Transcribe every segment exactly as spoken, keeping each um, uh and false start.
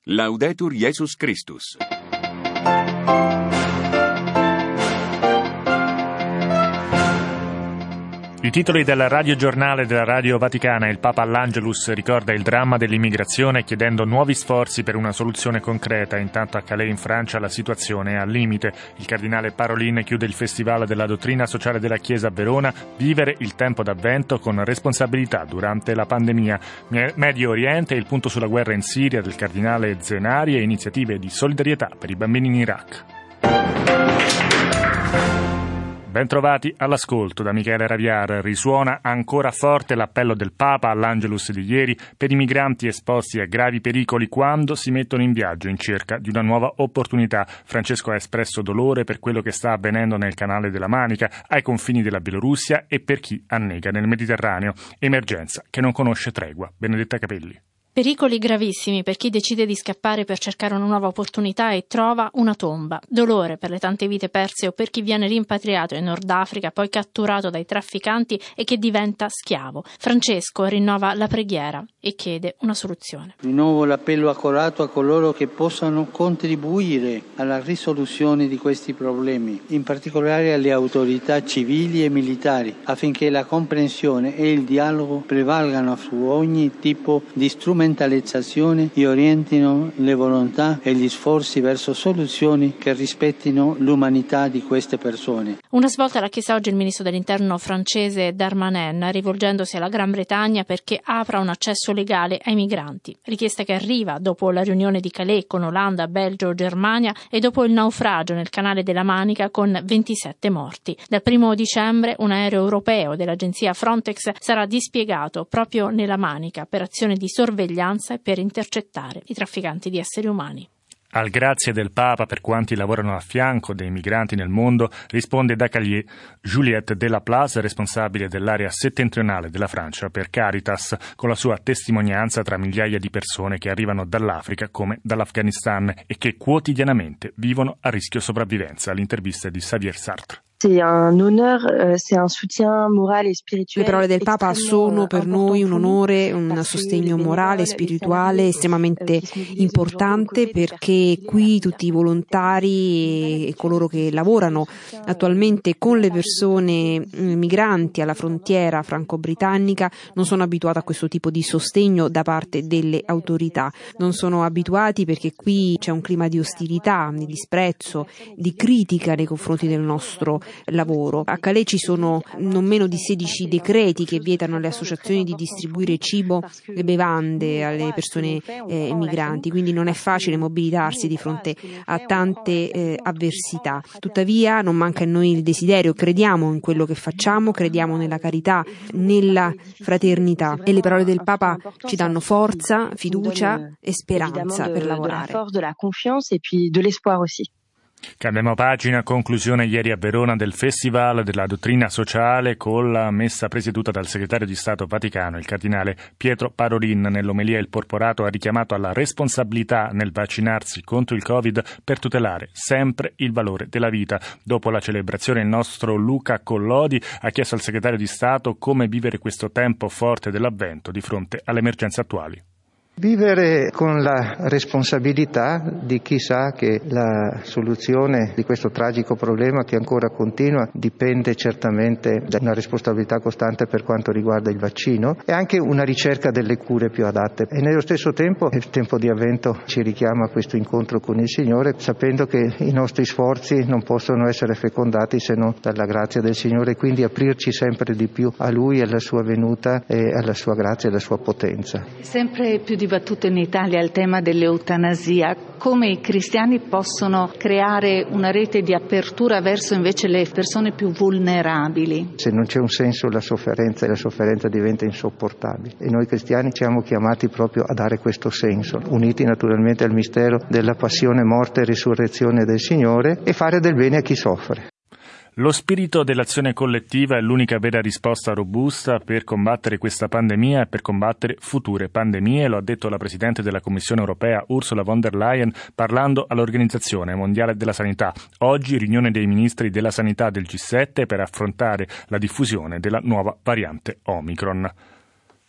Laudetur Jesus Christus. I titoli del radiogiornale della Radio Vaticana. Il Papa all'Angelus ricorda il dramma dell'immigrazione chiedendo nuovi sforzi per una soluzione concreta. Intanto a Calais in Francia la situazione è al limite. Il cardinale Parolin chiude il Festival della Dottrina Sociale della Chiesa a Verona. Vivere il tempo d'avvento con responsabilità durante la pandemia. Medio Oriente, il punto sulla guerra in Siria del cardinale Zenari e iniziative di solidarietà per i bambini in Iraq. Bentrovati all'ascolto da Michele Raviar. Risuona ancora forte l'appello del Papa all'Angelus di ieri per i migranti esposti a gravi pericoli quando si mettono in viaggio in cerca di una nuova opportunità. Francesco ha espresso dolore per quello che sta avvenendo nel canale della Manica, ai confini della Bielorussia e per chi annega nel Mediterraneo. Emergenza che non conosce tregua. Benedetta Capelli. Pericoli gravissimi per chi decide di scappare per cercare una nuova opportunità e trova una tomba. Dolore per le tante vite perse o per chi viene rimpatriato in Nord Africa, poi catturato dai trafficanti e che diventa schiavo. Francesco rinnova la preghiera e chiede una soluzione. Rinnovo l'appello accorato a coloro che possano contribuire alla risoluzione di questi problemi, in particolare alle autorità civili e militari, affinché la comprensione e il dialogo prevalgano su ogni tipo di strumentazione e orientino le volontà e gli sforzi verso soluzioni che rispettino l'umanità di queste persone. Una svolta l'ha chiesta oggi il ministro dell'Interno francese Darmanin, rivolgendosi alla Gran Bretagna perché apra un accesso legale ai migranti. Richiesta che arriva dopo la riunione di Calais con Olanda, Belgio, Germania e dopo il naufragio nel canale della Manica con ventisette morti. Dal primo dicembre un aereo europeo dell'agenzia Frontex sarà dispiegato proprio nella Manica per azione di sorveglianza e per intercettare i trafficanti di esseri umani. Al grazie del Papa per quanti lavorano a fianco dei migranti nel mondo, risponde da Calais Juliette Delaplace, responsabile dell'area settentrionale della Francia per Caritas, con la sua testimonianza tra migliaia di persone che arrivano dall'Africa come dall'Afghanistan e che quotidianamente vivono a rischio sopravvivenza. L'intervista è di Xavier Sartre. C'est un honneur, c'est un soutien morale et spirituel. Le parole del Papa sono per noi un onore, un sostegno morale e spirituale estremamente importante, perché qui tutti i volontari e coloro che lavorano attualmente con le persone migranti alla frontiera franco-britannica non sono abituati a questo tipo di sostegno da parte delle autorità. Non sono abituati perché qui c'è un clima di ostilità, di disprezzo, di critica nei confronti del nostro lavoro. A Calais ci sono non meno di sedici decreti che vietano alle associazioni di distribuire cibo e bevande alle persone eh, migranti, quindi non è facile mobilitarsi di fronte a tante eh, avversità. Tuttavia non manca in noi il desiderio, crediamo in quello che facciamo, crediamo nella carità, nella fraternità, e le parole del Papa ci danno forza, fiducia e speranza per lavorare. Cambiamo pagina. Conclusione ieri a Verona del Festival della Dottrina Sociale con la messa presieduta dal segretario di Stato Vaticano, il cardinale Pietro Parolin. Nell'omelia il porporato ha richiamato alla responsabilità nel vaccinarsi contro il Covid per tutelare sempre il valore della vita. Dopo la celebrazione il nostro Luca Collodi ha chiesto al segretario di Stato come vivere questo tempo forte dell'Avvento di fronte alle emergenze attuali. Vivere con la responsabilità di chi sa che la soluzione di questo tragico problema che ancora continua dipende certamente da una responsabilità costante per quanto riguarda il vaccino e anche una ricerca delle cure più adatte. E nello stesso tempo il tempo di Avvento ci richiama a questo incontro con il Signore, sapendo che i nostri sforzi non possono essere fecondati se non dalla grazia del Signore, quindi aprirci sempre di più a Lui, alla sua venuta e alla sua grazia e alla sua potenza. Sempre più dibattuto in Italia il tema dell'eutanasia. Come i cristiani possono creare una rete di apertura verso invece le persone più vulnerabili? Se non c'è un senso la sofferenza, la sofferenza diventa insopportabile, e noi cristiani siamo chiamati proprio a dare questo senso, uniti naturalmente al mistero della passione, morte e risurrezione del Signore, e fare del bene a chi soffre. Lo spirito dell'azione collettiva è l'unica vera risposta robusta per combattere questa pandemia e per combattere future pandemie, lo ha detto la Presidente della Commissione Europea Ursula von der Leyen parlando all'Organizzazione Mondiale della Sanità. Oggi riunione dei ministri della Sanità del G sette per affrontare la diffusione della nuova variante Omicron.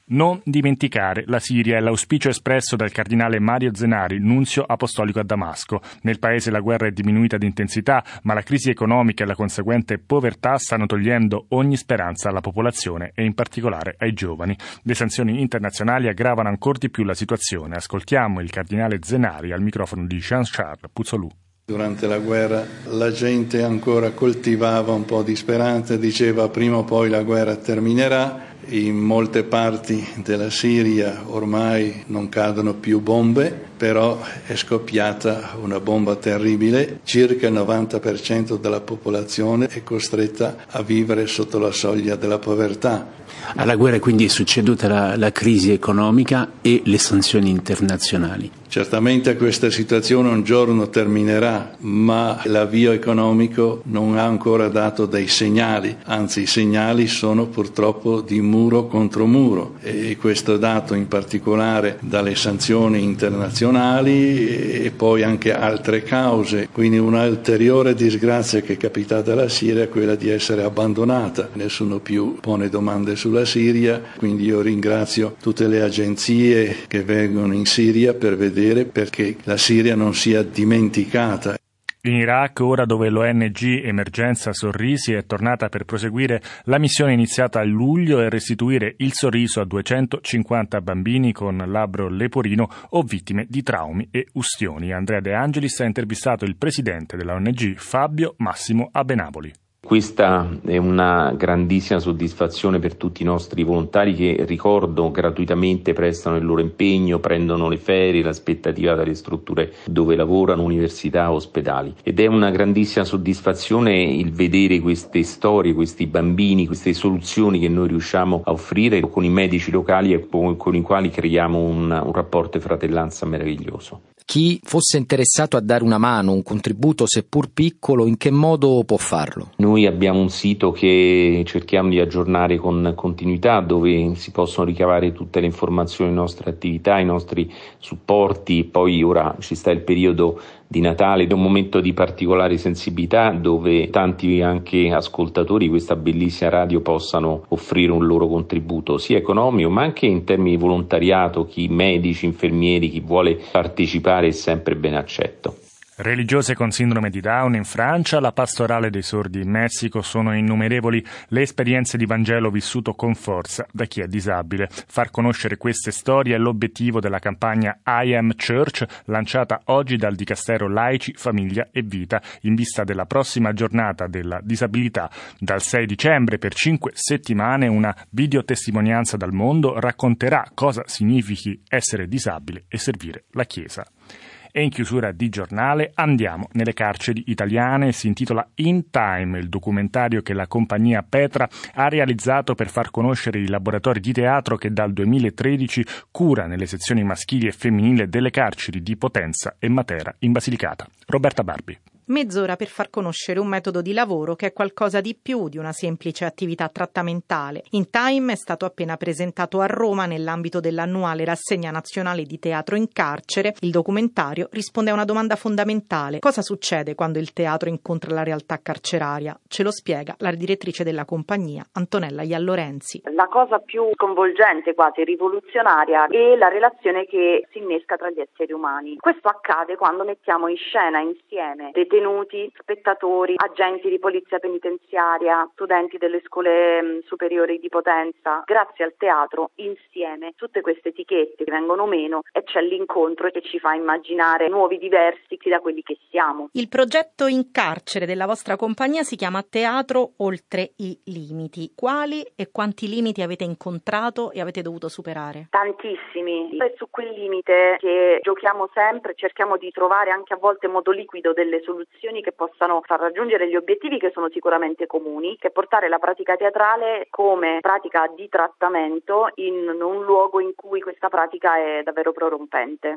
Non dimenticare la Siria è l'auspicio espresso dal cardinale Mario Zenari, nunzio apostolico a Damasco. Nel paese la guerra è diminuita di intensità, ma la crisi economica e la conseguente povertà stanno togliendo ogni speranza alla popolazione e in particolare ai giovani. Le sanzioni internazionali aggravano ancora di più la situazione. Ascoltiamo il cardinale Zenari al microfono di Jean-Charles Puzzolù. Durante la guerra la gente ancora coltivava un po' di speranza, diceva prima o poi la guerra terminerà. In molte parti della Siria ormai non cadono più bombe, però è scoppiata una bomba terribile. Circa il novanta per cento della popolazione è costretta a vivere sotto la soglia della povertà. Alla guerra quindi è succeduta la, la crisi economica e le sanzioni internazionali. Certamente questa situazione un giorno terminerà, ma l'avvio economico non ha ancora dato dei segnali, anzi i segnali sono purtroppo di muro contro muro, e questo è dato in particolare dalle sanzioni internazionali e poi anche altre cause. Quindi un'ulteriore disgrazia che è capitata alla Siria è quella di essere abbandonata. Nessuno più pone domande sulla Siria, quindi io ringrazio tutte le agenzie che vengono in Siria per vedere perché la Siria non sia dimenticata. In Iraq, ora dove l'O N G Emergenza Sorrisi è tornata per proseguire la missione iniziata a luglio e restituire il sorriso a duecentocinquanta bambini con labbro leporino o vittime di traumi e ustioni. Andrea De Angelis ha intervistato il presidente della O N G, Fabio Massimo Abenapoli. Questa è una grandissima soddisfazione per tutti i nostri volontari che, ricordo, gratuitamente prestano il loro impegno, prendono le ferie, l'aspettativa dalle strutture dove lavorano, università, ospedali. Ed è una grandissima soddisfazione il vedere queste storie, questi bambini, queste soluzioni che noi riusciamo a offrire con i medici locali e con i quali creiamo un, un rapporto di fratellanza meraviglioso. Chi fosse interessato a dare una mano, un contributo seppur piccolo, in che modo può farlo? Noi abbiamo un sito che cerchiamo di aggiornare con continuità, dove si possono ricavare tutte le informazioni, le nostre attività, i nostri supporti. Poi ora ci sta il periodo di Natale, è un momento di particolare sensibilità dove tanti anche ascoltatori di questa bellissima radio possano offrire un loro contributo sia economico ma anche in termini di volontariato. Chi medici, infermieri, chi vuole partecipare è sempre ben accetto. Religiose con sindrome di Down in Francia, la pastorale dei sordi in Messico, sono innumerevoli le esperienze di Vangelo vissuto con forza da chi è disabile. Far conoscere queste storie è l'obiettivo della campagna I Am Church, lanciata oggi dal Dicastero Laici, Famiglia e Vita, in vista della prossima giornata della disabilità. Dal sei dicembre per cinque settimane una videotestimonianza dal mondo racconterà cosa significhi essere disabile e servire la Chiesa. E in chiusura di giornale andiamo nelle carceri italiane. Si intitola In Time, il documentario che la compagnia Petra ha realizzato per far conoscere i laboratori di teatro che dal duemilatredici cura nelle sezioni maschili e femminili delle carceri di Potenza e Matera in Basilicata. Roberta Barbi. Mezz'ora per far conoscere un metodo di lavoro che è qualcosa di più di una semplice attività trattamentale. In Time è stato appena presentato a Roma nell'ambito dell'annuale rassegna nazionale di teatro in carcere. Il documentario risponde a una domanda fondamentale: cosa succede quando il teatro incontra la realtà carceraria? Ce lo spiega la direttrice della compagnia, Antonella Iallorenzi. La cosa più sconvolgente, quasi rivoluzionaria, è la relazione che si innesca tra gli esseri umani. Questo accade quando mettiamo in scena insieme detenuti, spettatori, agenti di polizia penitenziaria, studenti delle scuole superiori di Potenza. Grazie al teatro, insieme, tutte queste etichette vengono meno e c'è l'incontro che ci fa immaginare nuovi diversi da quelli che siamo. Il progetto in carcere della vostra compagnia si chiama Teatro Oltre i Limiti. Quali e quanti limiti avete incontrato e avete dovuto superare? Tantissimi. È su quel limite che giochiamo sempre, cerchiamo di trovare anche a volte in modo liquido delle soluzioni che possano far raggiungere gli obiettivi che sono sicuramente comuni, che è portare la pratica teatrale come pratica di trattamento in un luogo in cui questa pratica è davvero prorompente.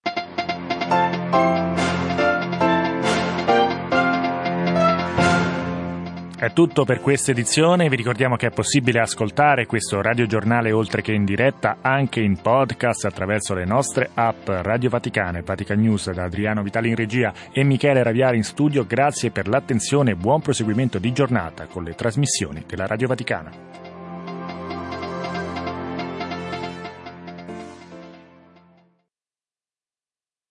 È tutto per questa edizione. Vi ricordiamo che è possibile ascoltare questo radiogiornale oltre che in diretta anche in podcast attraverso le nostre app Radio Vaticana e Vatican News. Da Adriano Vitali in regia e Michele Raviari in studio, grazie per l'attenzione e buon proseguimento di giornata con le trasmissioni della Radio Vaticana.